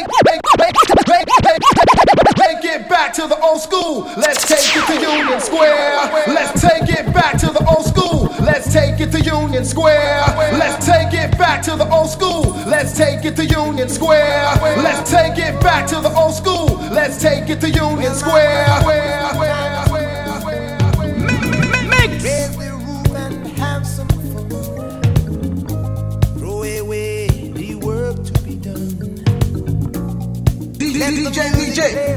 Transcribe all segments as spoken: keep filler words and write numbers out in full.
Take it back to the old school. Let's take it to Union Square. Let's take it back to the old school. Let's take it to Union Square. Let's take it back to the old school. Let's take it to Union Square. Let's take it back to the old school. Let's take it to Union Square. Mix. Have some fun. Throw away the work to be done. D J, D J.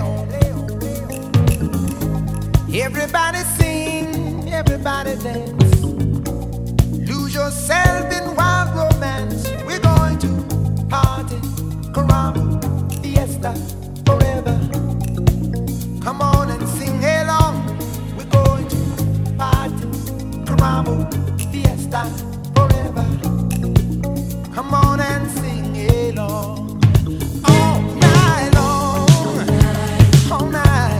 Everybody sing, everybody dance. Lose yourself in wild romance. We're going to party, caramba, fiesta, forever. Come on and sing along. We're going to party, caramba, fiesta, forever. Come on and sing along. All night long, all night.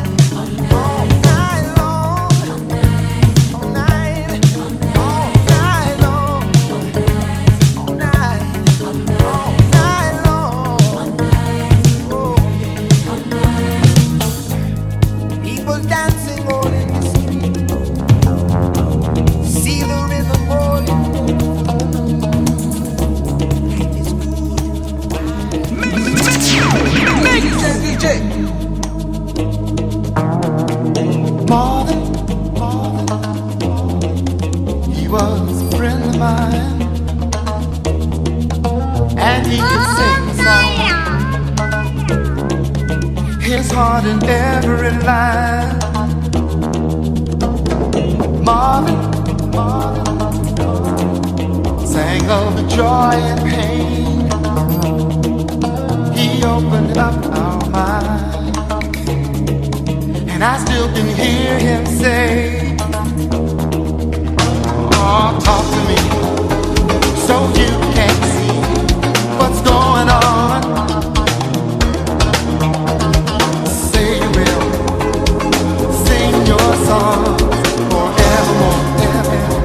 Marvin, he was a friend of mine, and he could sing a song, his heart in every line. Marvin, Marvin sang of the joy and pain. He opened up our minds. And I still can hear him say, oh, talk to me so you can see what's going on. Say you will sing your song forevermore, evermore.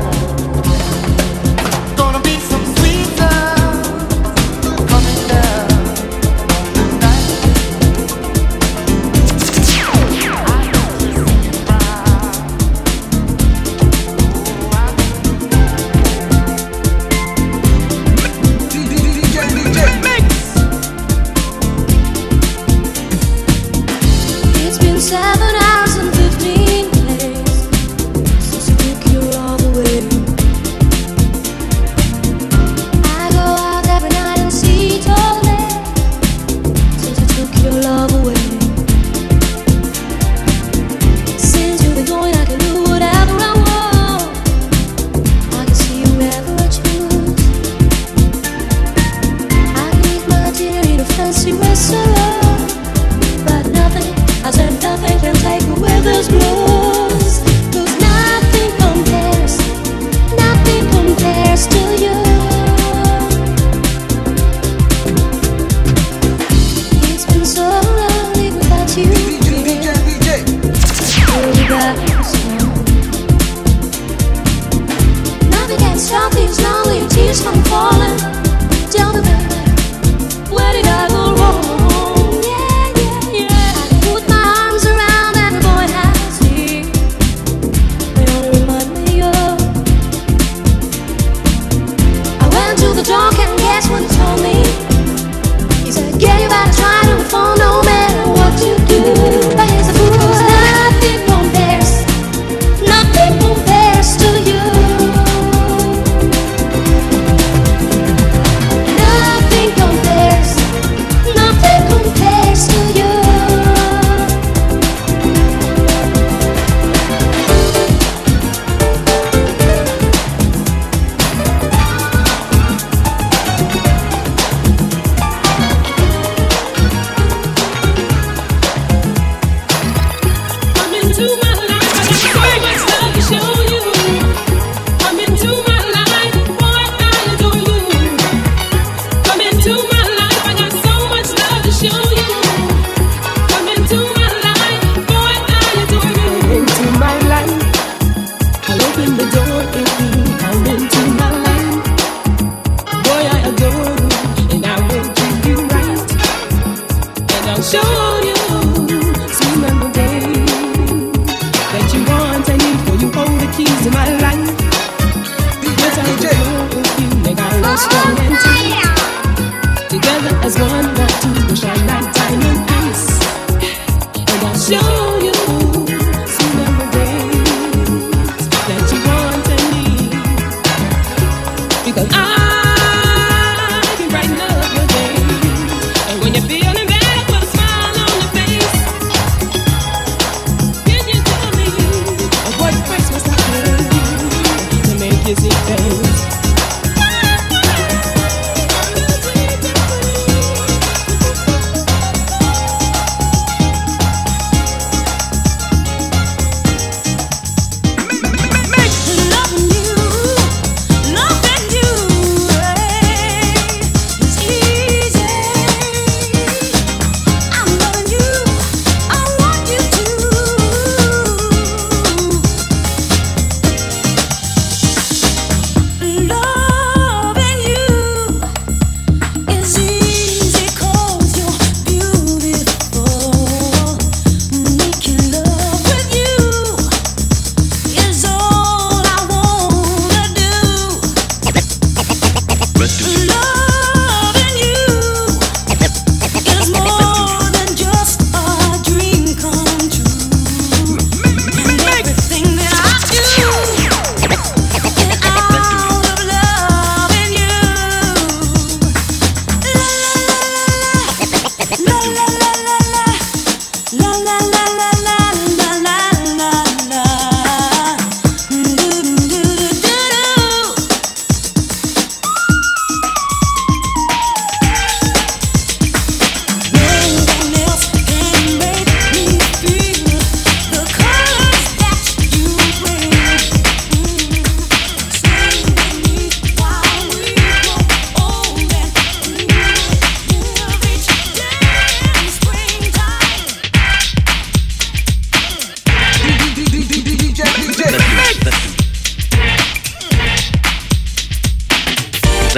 Gonna be some sweet sounds coming down tonight. Seven hours and fifteen days since I took you all the way. I go out every night and see it all day since I took your love away. Since you've been going, I can do whatever I want. I can see you wherever I choose. I can eat my dinner in a fancy restaurant, but nothing, I said nothing can take away this blues. 'Cause nothing compares, nothing compares to you. It's been so lonely without you. D J, D J. Nothing can stop these lonely tears from falling. Tell me, baby, where did I go wrong?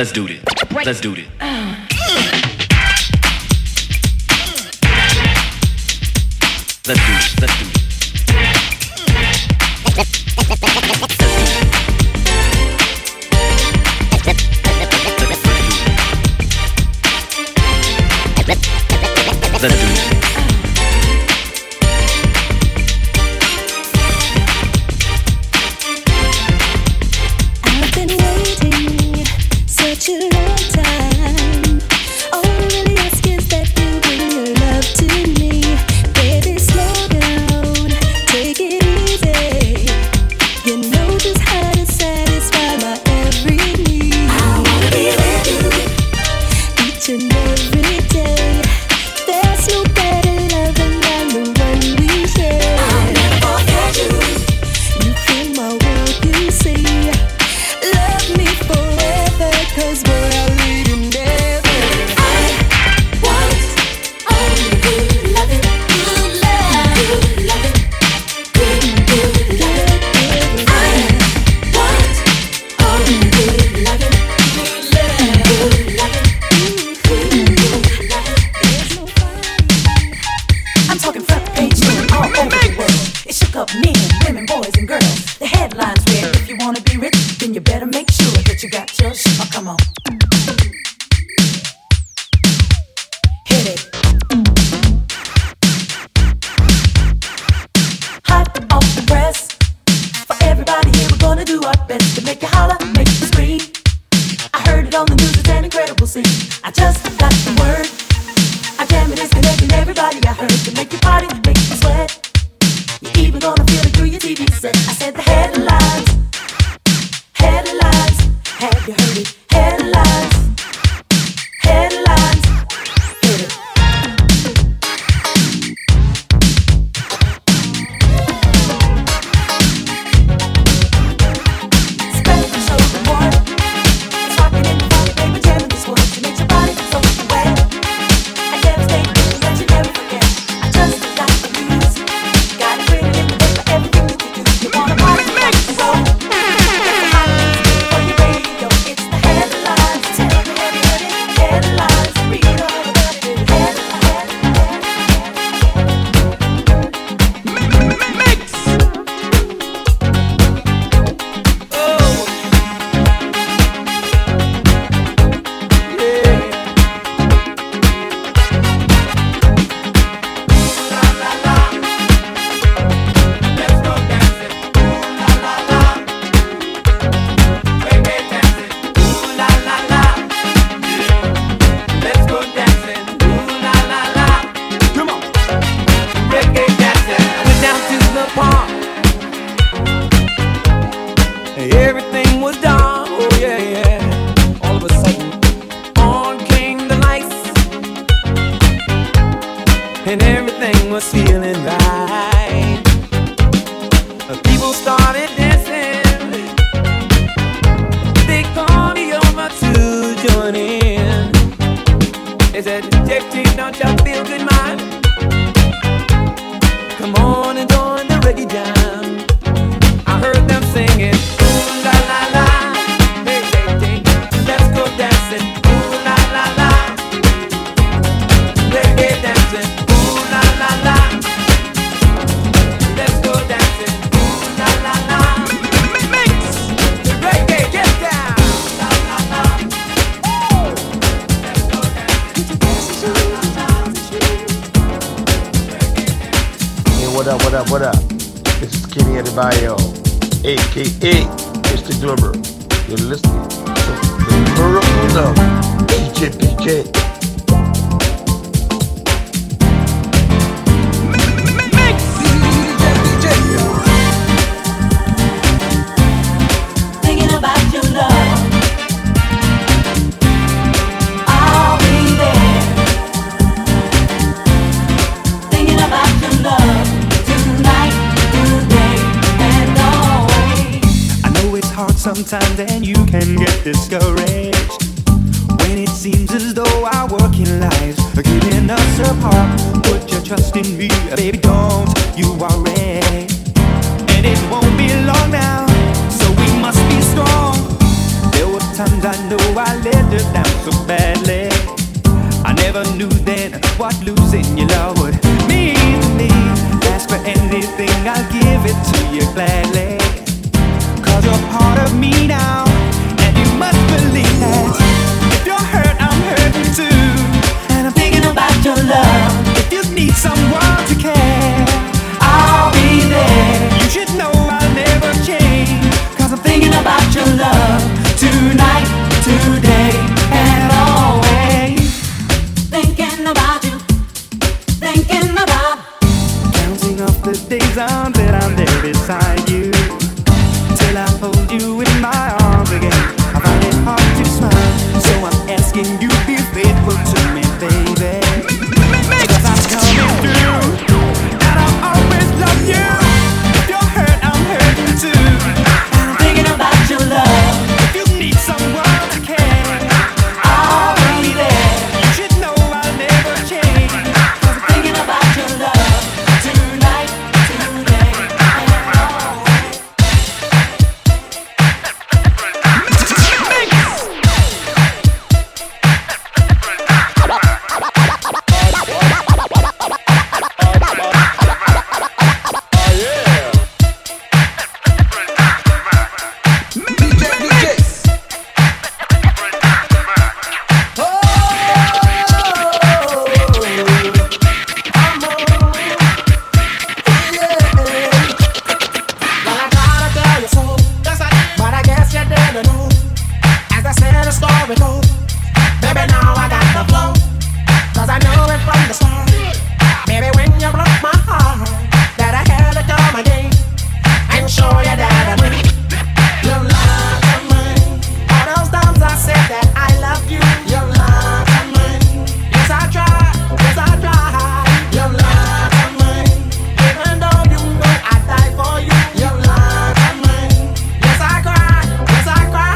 let's do it. Let's do it. Let's do it. Let's do it. Let's do it. I've been waiting such a long time. All I really ask is that you bring your love to me. Baby, slow down, take it easy. You know just how to satisfy my every need. I wanna be with you each and every day. There's no better loving than the one we share. I'll never forget you. You fill my world, you see. Love me forever, 'cause we're all leading together. I want only good loving, good love, good loving, good, good loving. I want only good loving, good love, good loving, good, good loving. There's no fighting. I'm talking front page news all over the world. It shook up men, women, boys, and girls. The headlines read, if you wanna be rich, then you better make sure that you got your shit. Oh, come on. Hit it. Hot off the press. For everybody here, we're gonna do our best to make you holler, make you scream. I heard it on the news, it's an incredible scene. I just got the word. I damn it is connecting everybody I heard to make you party, make you sweat. You're even gonna feel it through your T V set. I said the headlines, headlines. Have you heard it? Headlines, headlines. Hit it. Special show report. It's rocking in the funk, baby, jamming this one. It makes your body so wet. I devastate you that you never forget. I just got the news. Got it written in the paper, everything that you do. You wanna party, you want to roll. Get the hot news for your radio. It's the headlines. Tell me have you heard it? Headlines. Read all about it. Headlines. Everything was done, oh yeah, yeah. All of a sudden, on came the lights, and everything was feeling right. People started dancing, they called me over to join in. They said, J T, don't you feel good, man? Come on and join the reggae jam. I heard them singing, ooh la la la, hey hey hey, let's go dancing, ooh la la la, reggae dancing, ooh la la la, let's go dancing, ooh la la la, mix, reggae, get down, la la la, ooh, let's go dancing, Hey, what up, what up, what up? This is Kenny Adebayo, A K A Mister Glummer. You're listening to the Miracle of D J P K. Thinking about your love. I'll be there. Thinking about your love tonight, today, and always. I know it's hard sometimes and you can get discouraged when it seems as though our working lives are keeping us apart. Put your trust in me, baby, don't you worry. And it won't be long now, so we must be strong. There were times I know I let her down so badly. I never knew then what losing your love would mean to me. Ask for anything, I'll give it to you gladly. Cause you're part of me now, and you must believe that. If you're hurt, I'm hurting too, and I'm thinking about your love. If you need someone to care, I'll be there. You should know I'll never change, cause I'm thinking about your love tonight, today, and always. Thinking about you, thinking about. Counting up the days until I'm there beside you, till I hold you in my arms again. I find it hard to smile, so I'm asking you be faithful to me, baby. Cause I'm coming through, and I'll always love you. If you're hurt, I'm hurting too, and I'm thinking about your love. If you need someone to care, I'll be there. You should know I'll never change, cause I'm thinking about your love tonight, today, and always. Well, I gotta tell you so, but I guess you didn't know. As I said, the story goes, baby, now I got the flow, cause I knew it from the start. Baby, when you broke my heart, that I had to come again and show you that I win. You love me. All those times I said that I love you. You love me. Yes, I tried. Yes, I tried. You love me. Even though you know I die for you. You love me. Yes, I cried. Yes, I cried.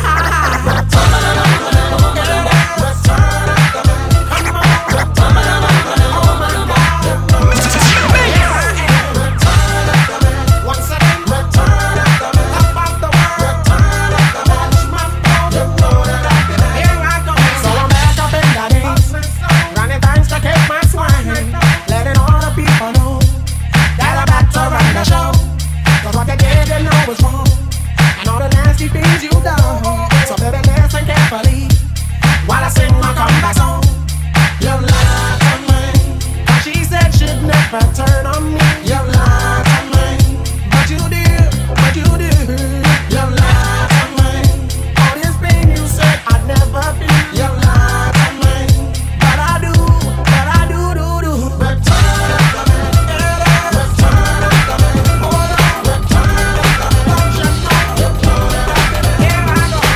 Once again, top of the world. Watch my phone. Here I go. So I'm back up in the game, running things to keep my swing, letting all the people know that I'm back to run the show. Cause what they did, they know was wrong, and all the nasty things you done. So baby, listen carefully while I sing my comeback song. You lied to me, and she said she'd never turn on me. You lied to me, but you did, but you did. You lied to me, all this pain you said I'd never be. You lied to me, but I do, but I do, do, do. Return to me, return to me, hold on, return to me, don't you know? Here I go.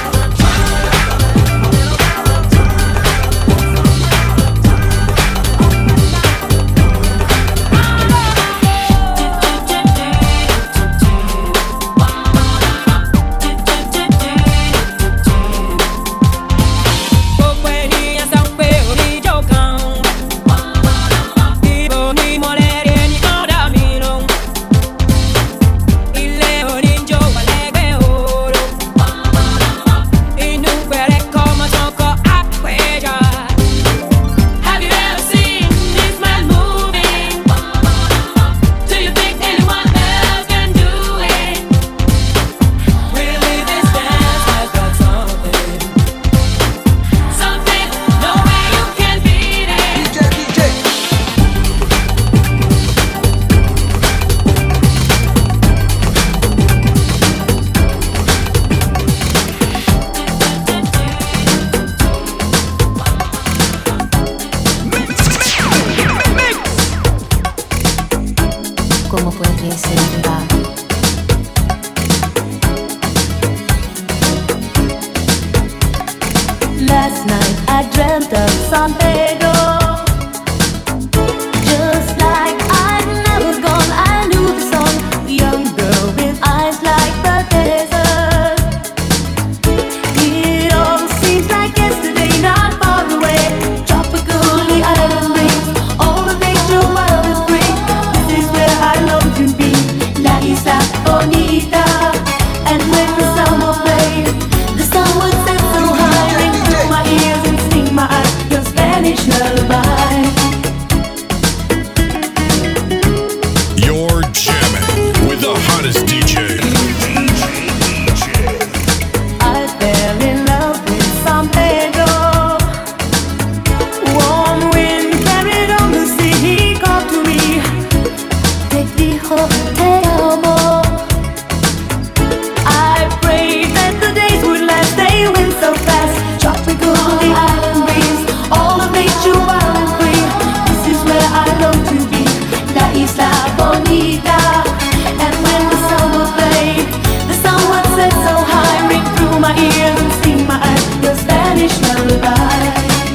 Have you ever seen this man moving? Do you think anyone else can do it? Really, this dance has got something, something, no way you can beat it. D J, D J. ¿Cómo puede ser verdad? Last night I dreamt of San Pedro. Just like I never gone, I knew the song. A young girl with eyes like the desert. It all seems like yesterday, not far away. Tropically island breeze, all the nature wild is free. This is where I long to be. lullaby. You're jamming with the hottest D J. I fell in love with San Pedro. Warm wind carried on the sea. He called to me. Te dijo te amo. I prayed that the days would last. They went so fast. Tropical the island breeze, all of nature wild and free. This is where I long to be, La Isla Bonita. And when the sun will fade, the sun would set so high, ring through my ears and sting my eyes, the Spanish lullaby.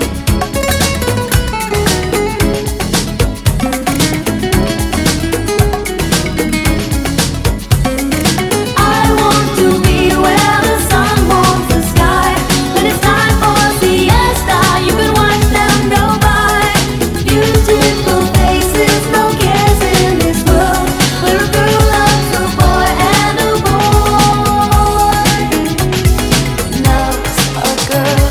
I want to be where the sun warms the sky. When it's time for siesta, you can watch them go by. Beautiful faces, no cares in this world, where a girl loves a boy and a boy loves a girl.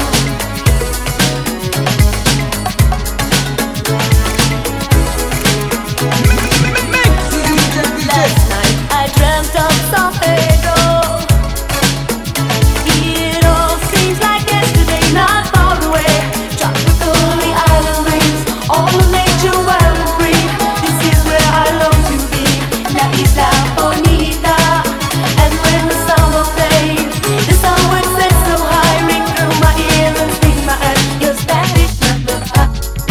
Last night I dreamt of San Pedro. It all seems like yesterday, not far away. Tropical the island breeze, all of nature wild and free. This is where I long to be, La Isla Bonita. And when the sun will fade, the sun would set so high, ring through my ears and sting my eyes, your Spanish lullaby.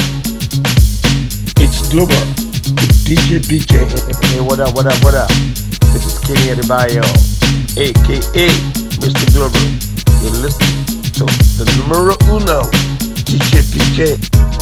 It's Global. It's D J B J. Hey, what up, what up, what up? This is Kenny Adebayo, a k a. Mister Global. You're listening to the numero uno, D J B J.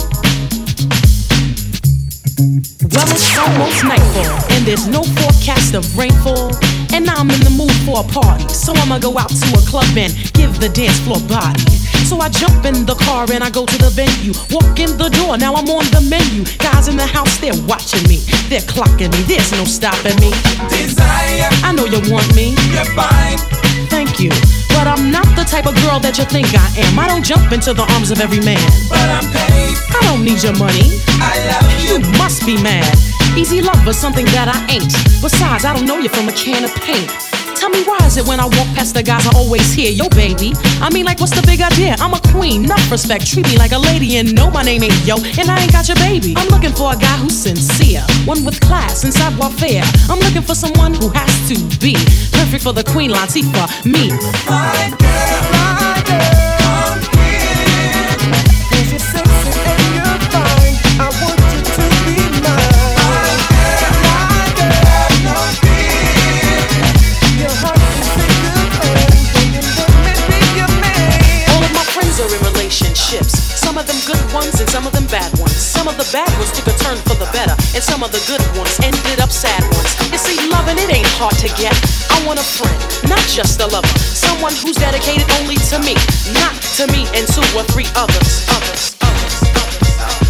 Well, it's almost nightfall, and there's no forecast of rainfall. And I'm in the mood for a party, so I'ma go out to a club and give the dance floor body. So I jump in the car and I go to the venue. Walk in the door, now I'm on the menu. Guys in the house, they're watching me. They're clocking me, there's no stopping me. Desire, I know you want me. you're fine. Thank you, but I'm not the type of girl that you think I am. I don't jump into the arms of every man. But I'm paid, I don't need your money. I love you. You must be mad. Easy love is something that I ain't. Besides, I don't know you from a can of paint. Tell me, why is it when I walk past the guys I always hear, yo baby? I mean, like, what's the big idea? I'm a queen, enough respect, treat me like a lady. And no, my name ain't yo, and I ain't got your baby. I'm looking for a guy who's sincere, one with class and savoir-faire. I'm looking for someone who has to be perfect for the Queen Latifah, me. My girl, my girl, come here. 'Cause you're sexy and you're fine. I want you to be mine. My girl, my girl, no fear. Your heart is in good hands, and you let me be your man. All of my friends are in relationships. Some of them good ones and some of them bad ones. Some of the bad ones took a turn for the better, and some of the good ones ended up sad ones. You see, loving it ain't hard to get. I want a friend, not just a lover. Someone who's dedicated only to me, not to me and two or three others. Others, others, others.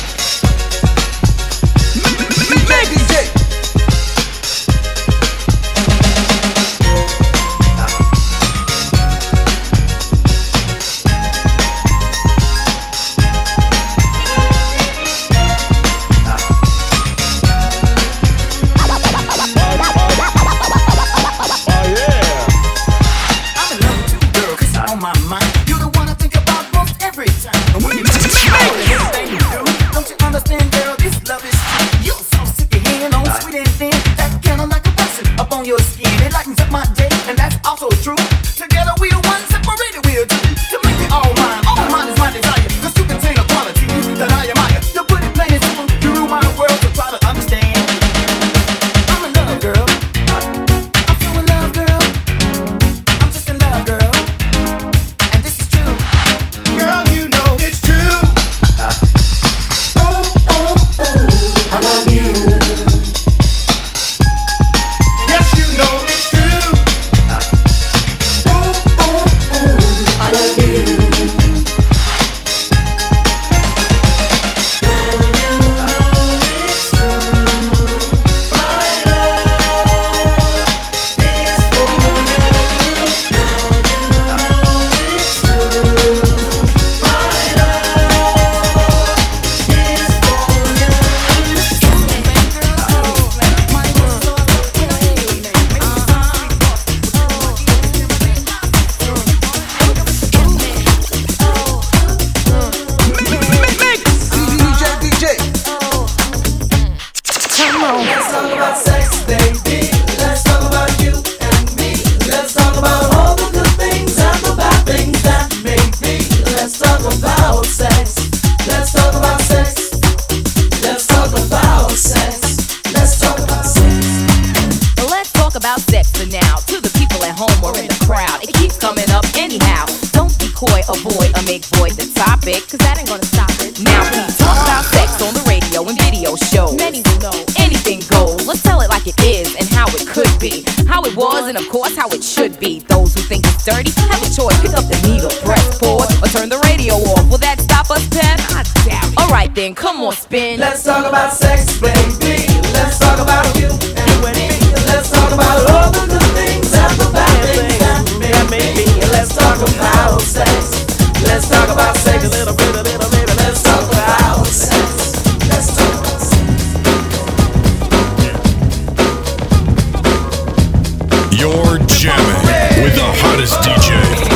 Make D J. I'm in love with you, girl, 'cause you're on my mind. You're the one I think about most every time. And when you about sex, baby. Let's talk about you and me. Let's talk about all the good things and the bad things that make me. Let's talk about sex. Let's talk about sex. Let's talk about sex. Let's talk about sex. Let's talk about sex for now. To the people at home or in the crowd, it keeps coming up anyhow. Don't be coy, avoid, or make void the topic, cause that ain't gonna stop it. Now please talk about sex on the radio and video shows. Many will know anything goes. Let's tell it like it is and how it could be, how it was and of course how it should be. Those who think it's dirty have a choice. Pick up the needle, press pause, or turn the radio off. Will that stop us, Pen? I doubt it. Alright then, come on, spin. Let's talk about sex, baby. Let's talk about you and me. Let's talk about all the good things and the bad things that make me. Let's talk about sex. Let's talk about sex. A little bit, a little bit. Let's talk about sex. Let's talk about sex. You're jamming with the hottest D J.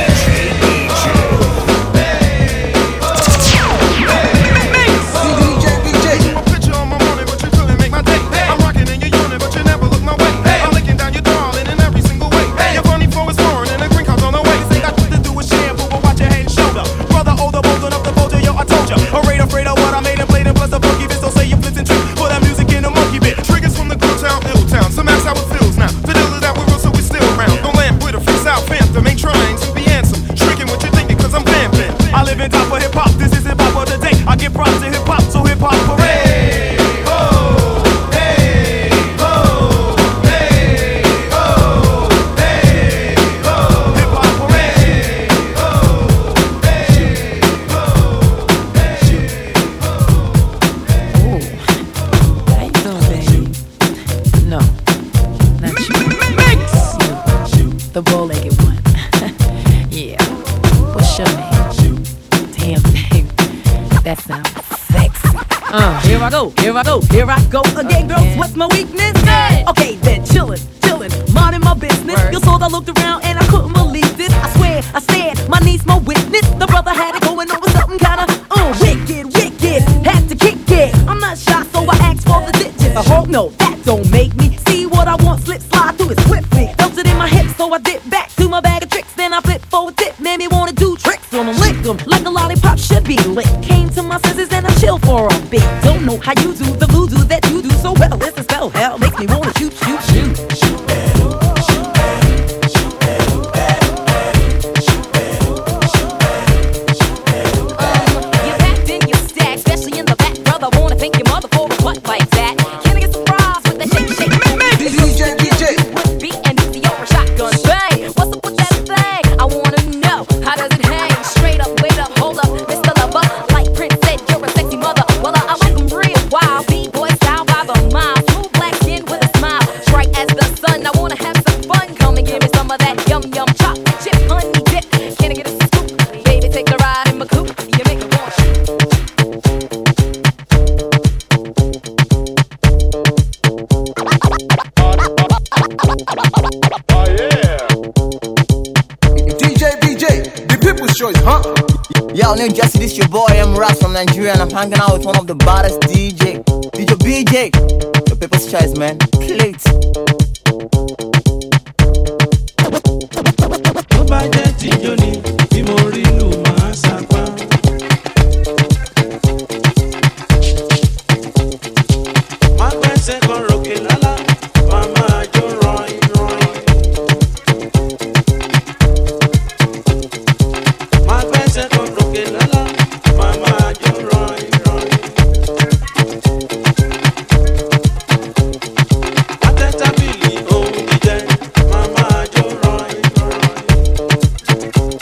Here I go, here I go again, girls. What's my weakness? Hey. Okay, then chillin', chillin', minding my business. Word. You saw I looked around and I couldn't believe this. I swear, I said, my niece, my witness. The brother had it going on with something kinda uh, wicked, wicked. Had to kick it. I'm not shy, so I asked for the digits. I hope no, that don't make me see what I want. Slip, slide through it swiftly. Felt it in my hips, so I dip back to my bag of tricks. Then I flip forward, dip, made me wanna do tricks on them, lick them like a lollipop should be lit. Came to my senses and I chill for a bit. Don't know how you do the voodoo that you do so well. It's a spell, hell makes me wanna shoot, shoot, shoot. You packed in your stack, especially in the back, brother. Wanna thank your mother for a butt like that. Can I get some fries with that shake, shake? D J, D J. With beat and D C over shotgun bang. What's up with that thing? I wanna know, how does it hang? Straight up, wait up, hold up, Mister Lover. Like Prince said, you're a sexy mother. Well, I, I like them real wild. B-boy style by the mile. Smooth black skin with a smile. Bright as the sun. I wanna have some fun. Come and give me some of that yum yum chocolate chip honey dip. Can I get a scoop? Baby, take a ride in my coupe. You make me want Oh yeah. D J B J, the people's choice, huh? Yo, New Jersey, this your boy M Ras from Nigeria, and I'm hanging out with one of the baddest D J, D J B J. The people's choice, man. Plate. Tó bá jẹ́ tíjó ni bí mo rí lù máa sapá. Má gbẹ́sẹ̀ kan ròkè lálá, máa máa jó rọ̀ìn rọ̀ìn. Má gbẹ́sẹ̀ kan ròkè lálá, máa máa jó rọ̀ìn rọ̀ìn. Má tẹ́ tábìlì ohun jíjẹ, máa máa jó rọ̀ìn rọ̀ìn.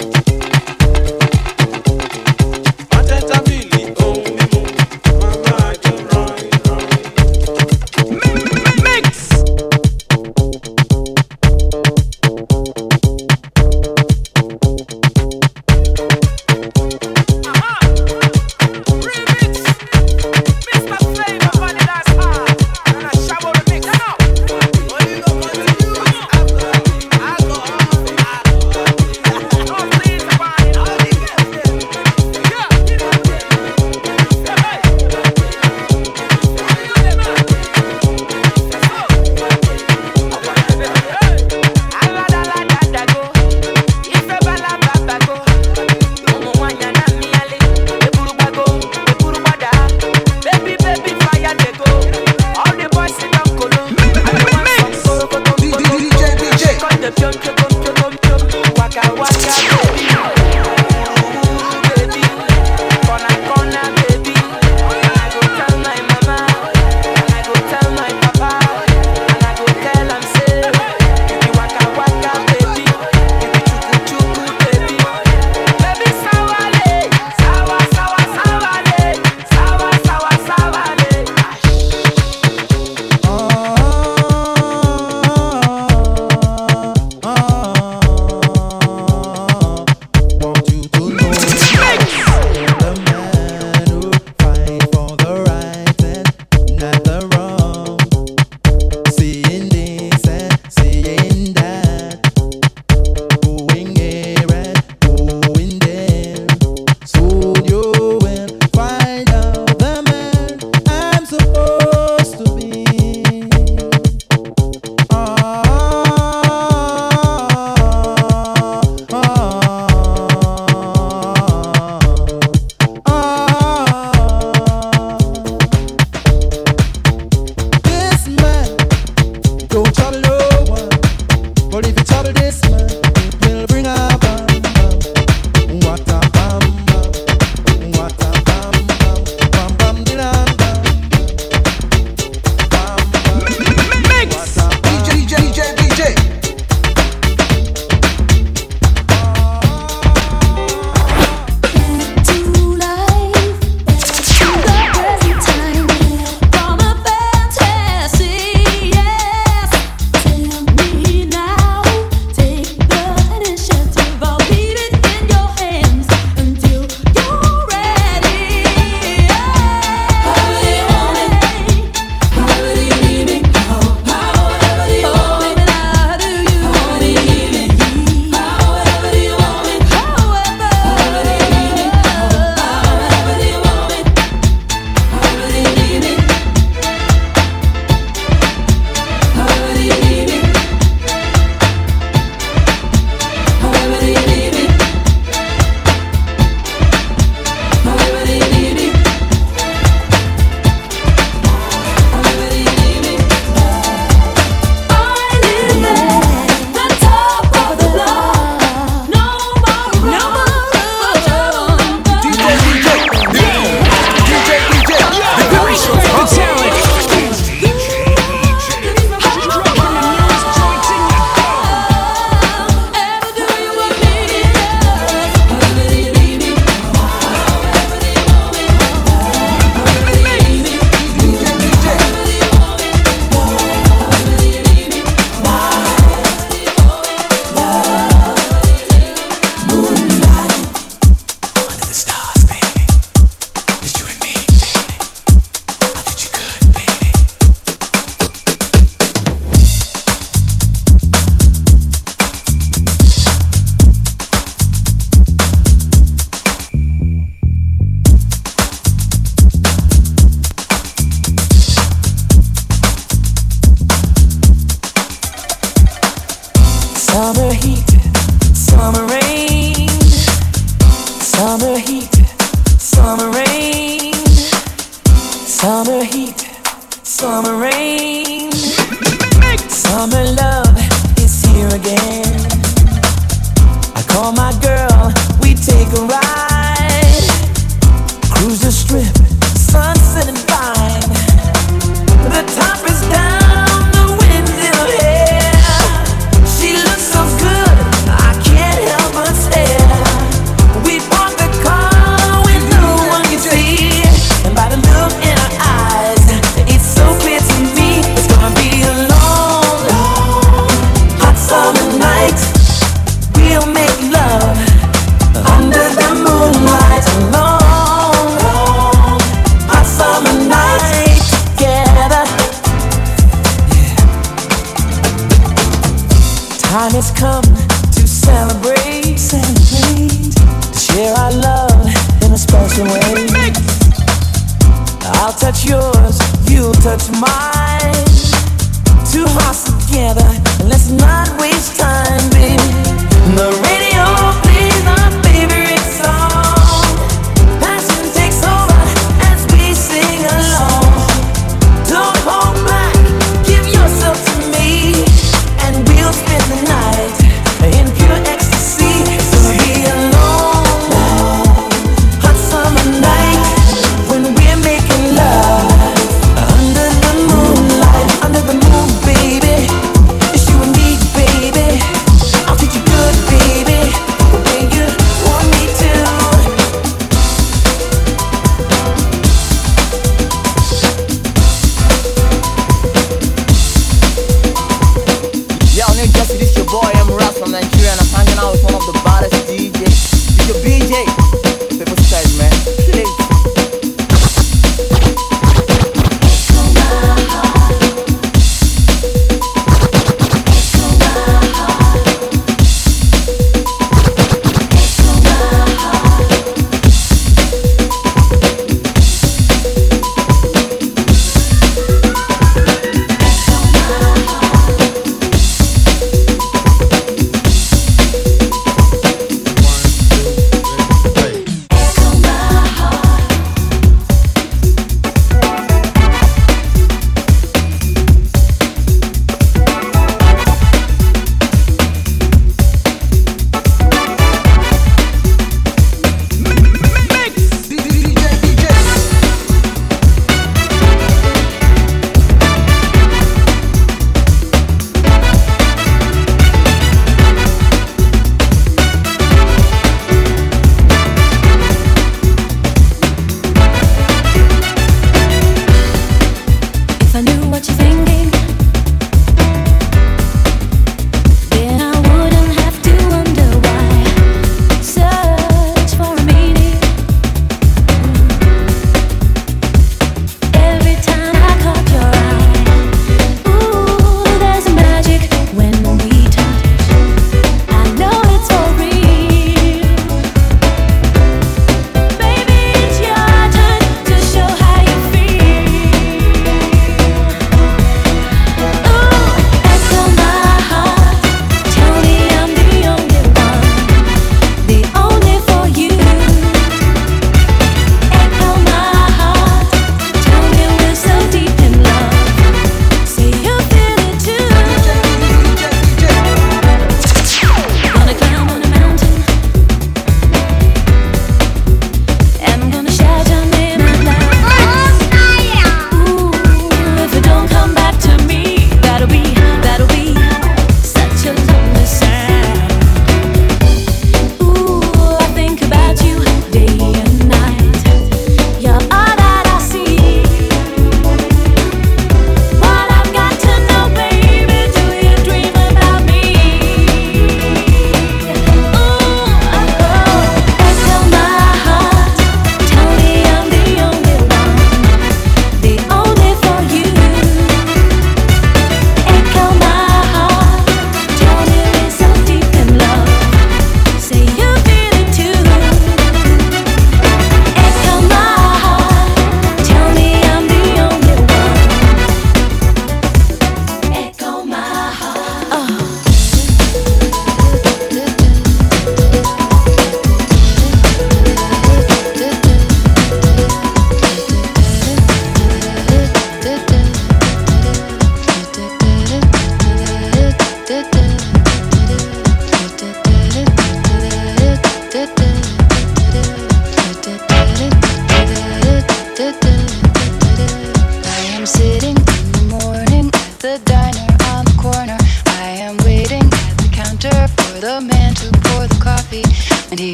Summer heat, summer rain, summer love is here again. I call my girl, we take a ride, cruise the strip, sunset and fine. The top is down, the wind in her hair. She looks so good, I can't help but stare. We bought the car when no one can see, and by the look in her eyes, it's so clear to me it's gonna be a long, long, hot summer night. We'll make love under the moonlight. A long, long, hot summer night together. Yeah. Time has come to celebrate, celebrate, to share our love in a special way. I'll touch yours, you'll touch mine. Two hearts together, and let's not waste time, baby. The radio plays our favorite song. Passion takes over as we sing along. Don't hold back, give yourself to me, and we'll spend the night in pure ecstasy. It's gonna be a long, long, hot summer night when we're making love under the moonlight, under the moon, baby. It's you and me, baby. I'll treat you good, baby.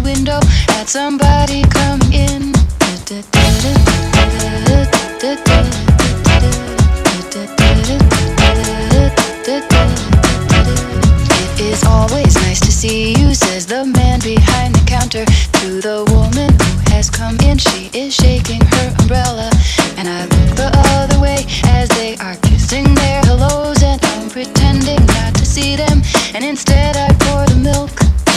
window at somebody coming in. It is always nice to see you, says the man behind the counter to the woman who has come in. She is shaking her umbrella, and I look the other way as they are kissing their hellos, and I'm pretending not to see them, and instead I pour the milk.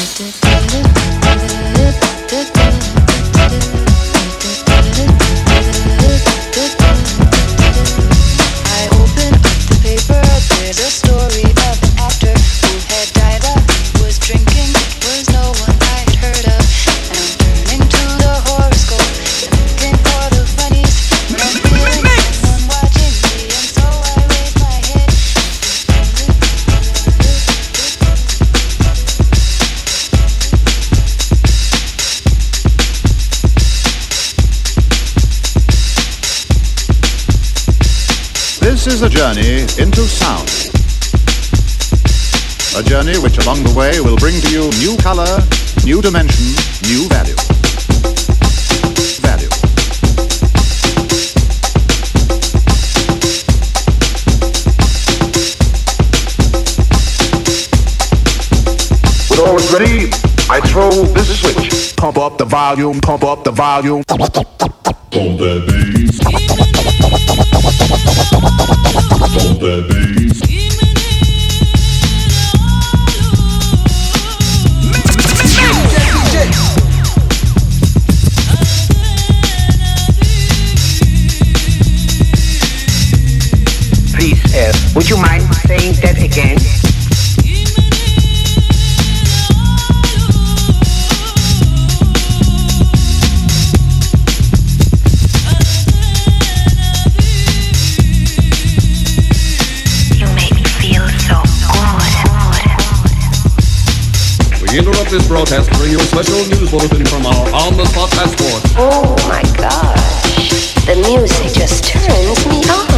I open up the paper, there's a story of an actor who had died up, was drinking, was no one I had heard of, and I'm turning to the horoscope and looking for the funnies, but I'm feeling someone watching me, and so I raise my head. This is a journey into sound. A journey which along the way will bring to you new color, new dimension, new value. Value. When all is ready, I throw this switch. Pump up the volume, pump up the volume. Pump that bass. Pump that bass. Please, uh, would you mind saying that again? We interrupt this broadcast to bring you a special news bulletin from our on-the-spot passport. Oh my gosh, the music just turns me on.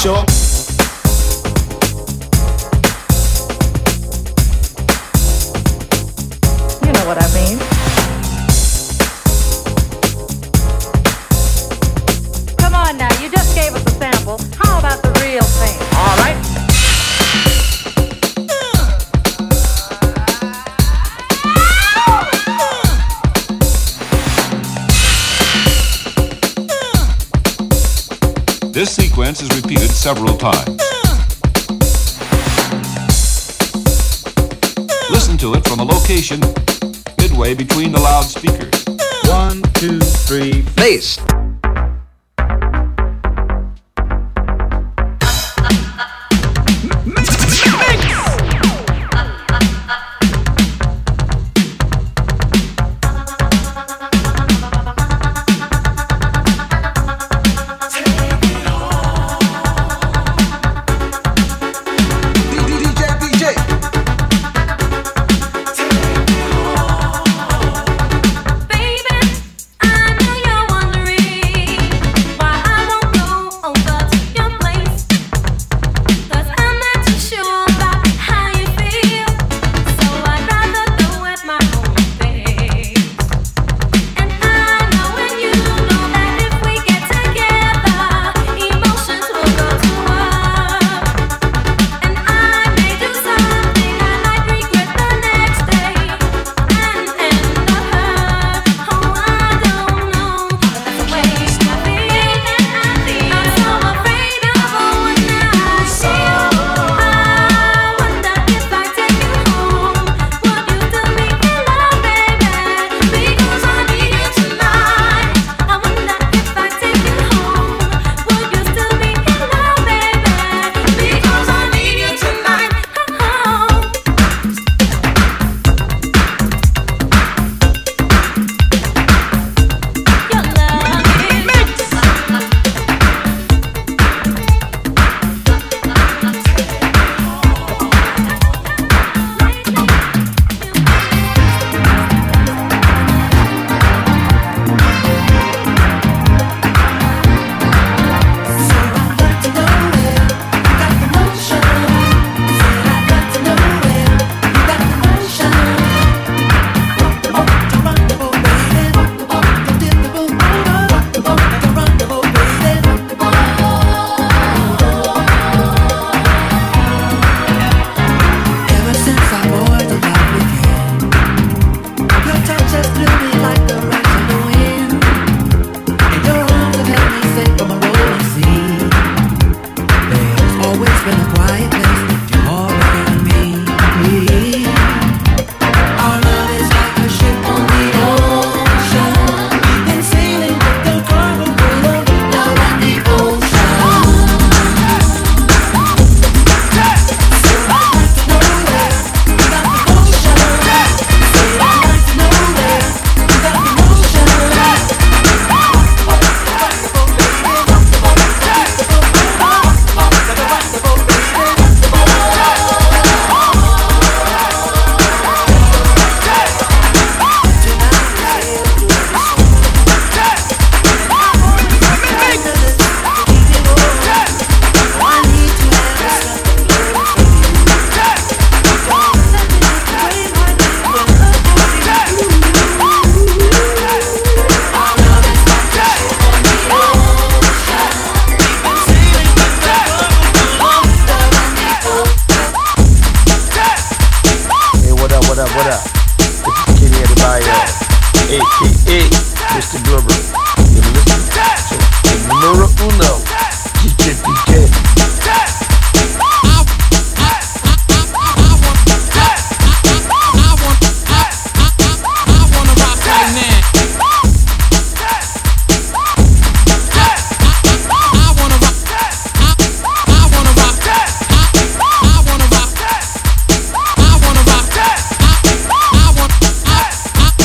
sure. You know what I mean. Come on now, you just gave us a sample. How about the real thing? All right. This sequence is repeated several times. Listen to it from a location midway between the loudspeakers. One, two, three, bass.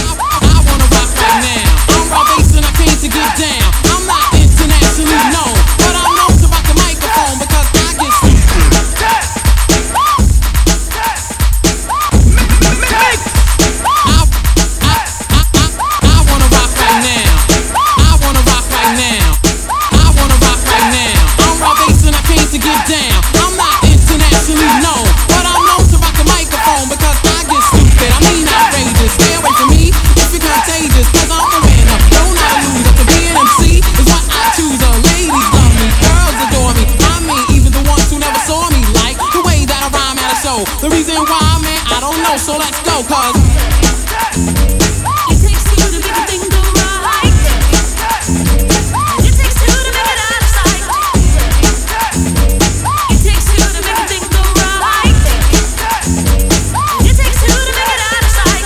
To get down, I'm not internationally known. know, so let's go, cuz. It takes two to make a thing go right. It takes two to make it out of sight. It takes two to make a thing go right. It takes two to make it out of sight.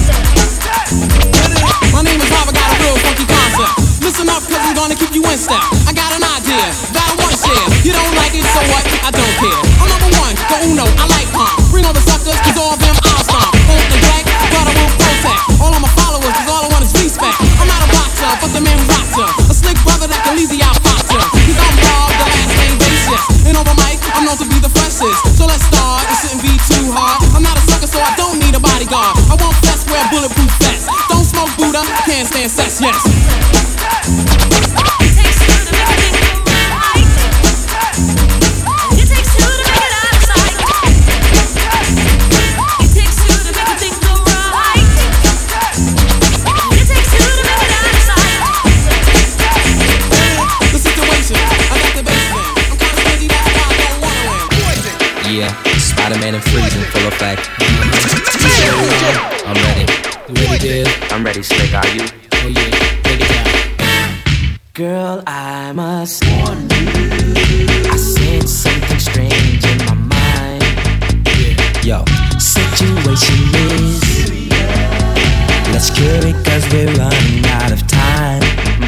My name is Rob, I got a real funky concept. Listen up, cause I'm gonna keep you in step. I got an idea that I wanna share. You don't like it, so what? I don't care. I'm number one, the uno, I like pump. Bring all the suckers, cause all of them I'll stomp. Hold the drag, but I will protect. All of my followers, cause all I want is respect. I'm not a boxer, but the man who rocks her. A slick brother that can easy out fox her. Cause I'm Rob, the last name basis. And over mic, I'm known to be the freshest. So let's start, it shouldn't be too hard. I'm not a sucker, so I don't need a bodyguard. I want vest, wear bulletproof vest. Don't smoke Buddha, can't stand sex, yes. Yeah, Spider-Man and freezing full effect. I'm ready. You ready, dude? I'm ready, Slick. Are you? Oh yeah, take it down. Girl, I must warn you. I sense something strange in my mind. Yo, situation is serious. Let's cure it cause we're running out of time.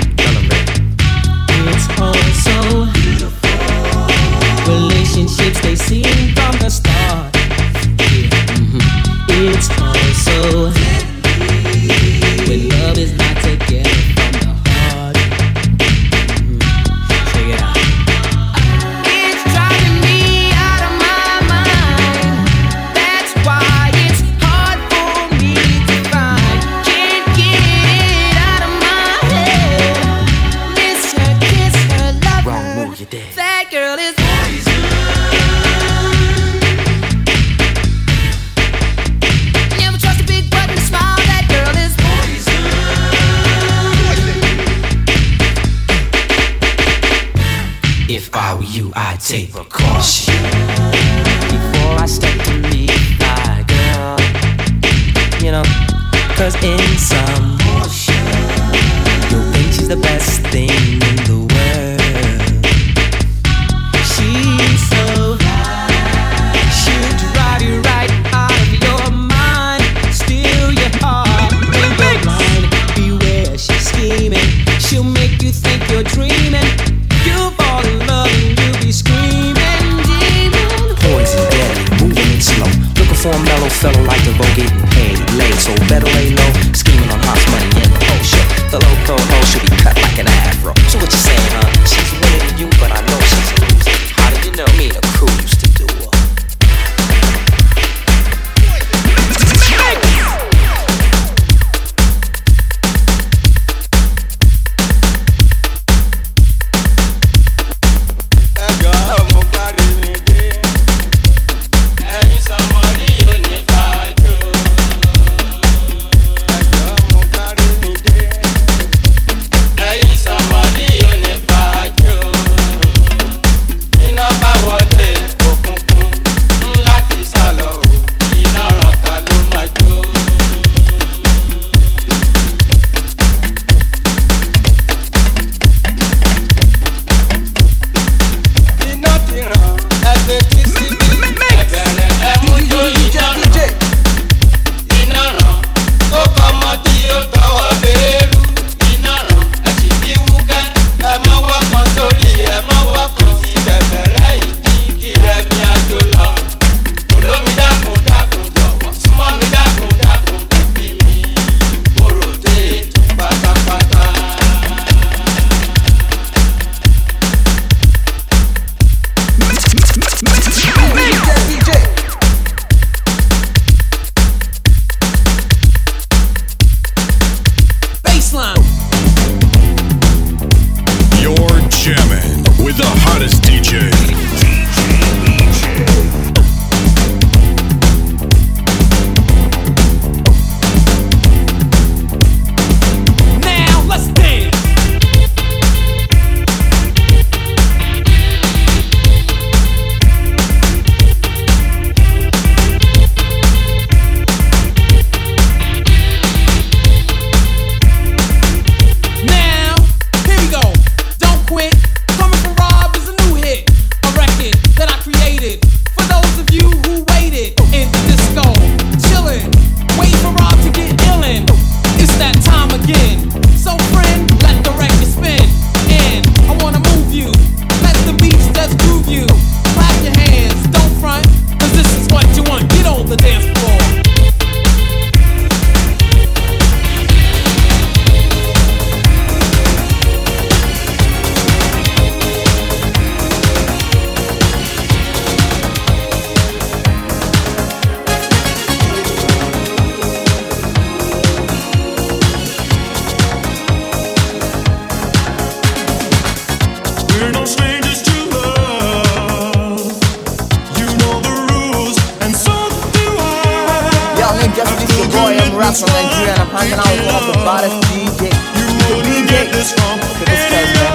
It's all so beautiful. Relationships they seem from the start. Mm-hmm. It's all so deadly when love is not together from the heart. Mm-hmm. Check it out. It's driving me out of my mind. That's why it's hard for me to find. Can't get it out of my head. Miss her, kiss her, love her. Wrong move, you did. That girl is never trust a big button to smile. That girl is poison. If I were you, I'd take precaution before I step to meet my girl. You know, cause in some motion, you'll think she's the best thing in the world. She's so high, she'll drive you right out of your mind, steal your heart when you're blind. Beware, she's scheming, she'll make you think you're dreaming. You'll fall in love and you'll be screaming, demon. Poison deadly, moving it slow. Looking for a mellow fellow like the vote getting paid late, so better lay low. Scheming on hot money in the whole show. The local hoe should be cut like an afro. So what you saying, huh? She's winning to you, but I know she's losing. How did you know? Me and a crew used to do her. hanging out with one of the baddest D J. D J, People's Choice, man.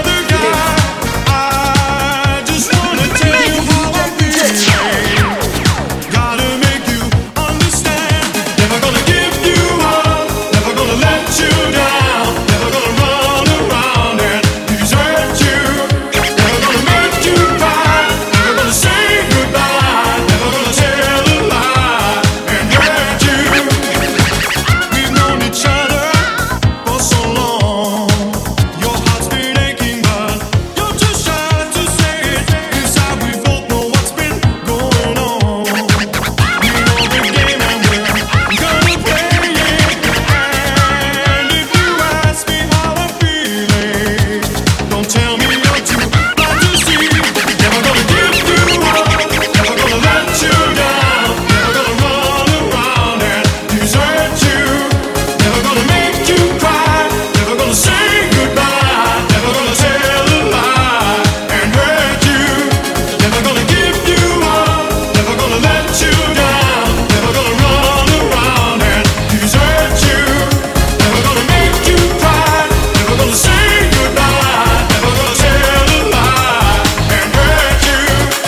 I just wanna tell you how I'm feeling. Gotta make you understand. Never gonna give you up, never gonna let you down, never gonna run around and desert you. Never gonna make you cry, never gonna say goodbye, never gonna tell a lie and hurt you. We've known each other for so long. Your heart's been aching, but you're too shy to say it. Inside we both know what's been going on. We know the game and we're gonna play it. And if you ask me how I'm feeling, don't tell me you're too blind to see. Never gonna give you up, never gonna let you down, never gonna run around and desert you. Never gonna make you cry, never gonna say goodbye, never gonna tell a lie and hurt you. Never gonna give you up, never gonna let you down, never gonna run around and desert you. Never gonna make you cry, never gonna say goodbye, never gonna tell a lie and hurt you.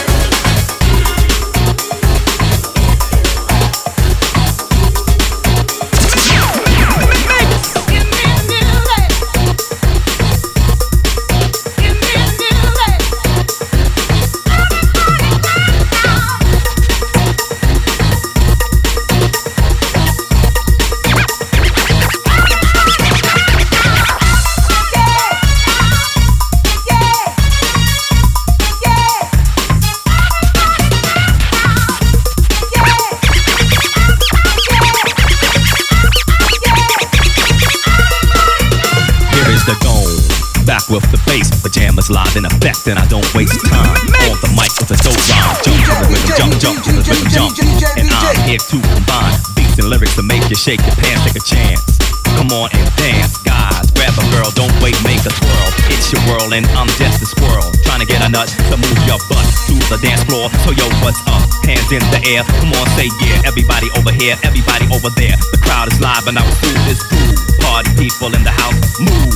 Here is the dome, back with the bass, pajamas live in effect, and I don't waste time. On the mic with a dope rhyme, jump to the rhythm, jump, jump to the rhythm, jump. And I'm here to combine beats and lyrics to make you shake your pants, take a chance. Come on and dance, guys, grab a girl, don't wait, make a twirl. It's your world and I'm just a squirrel, trying to get a nut to move your butt to the dance floor. So yo, what's up? Hands in the air, come on, say yeah. Everybody over here, everybody over there. The crowd is live and I will do this groove. Party people in the house, move.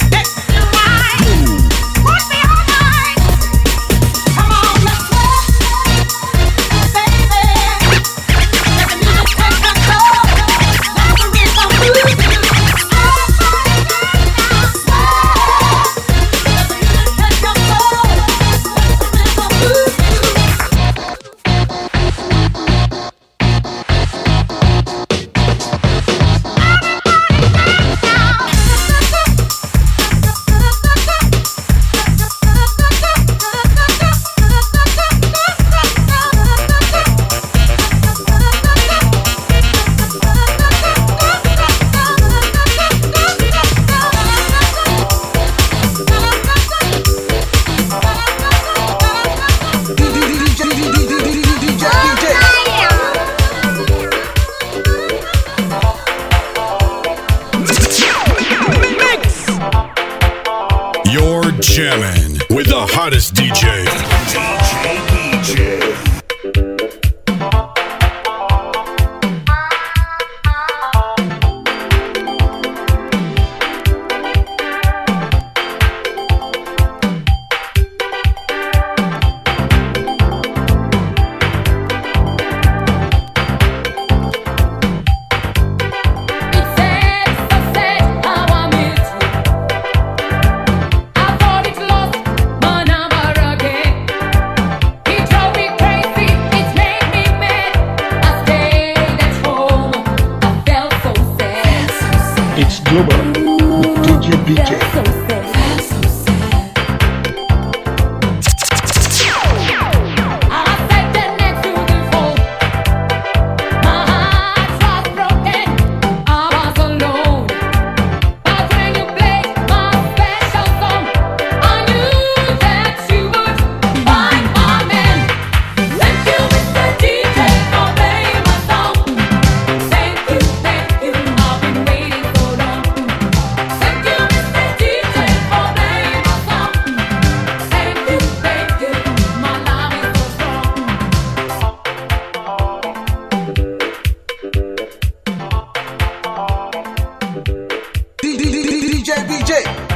Move. You're jamming with the hottest D J. D J, D J. It's Global with D J B J. Thank you, Mister D J. D J.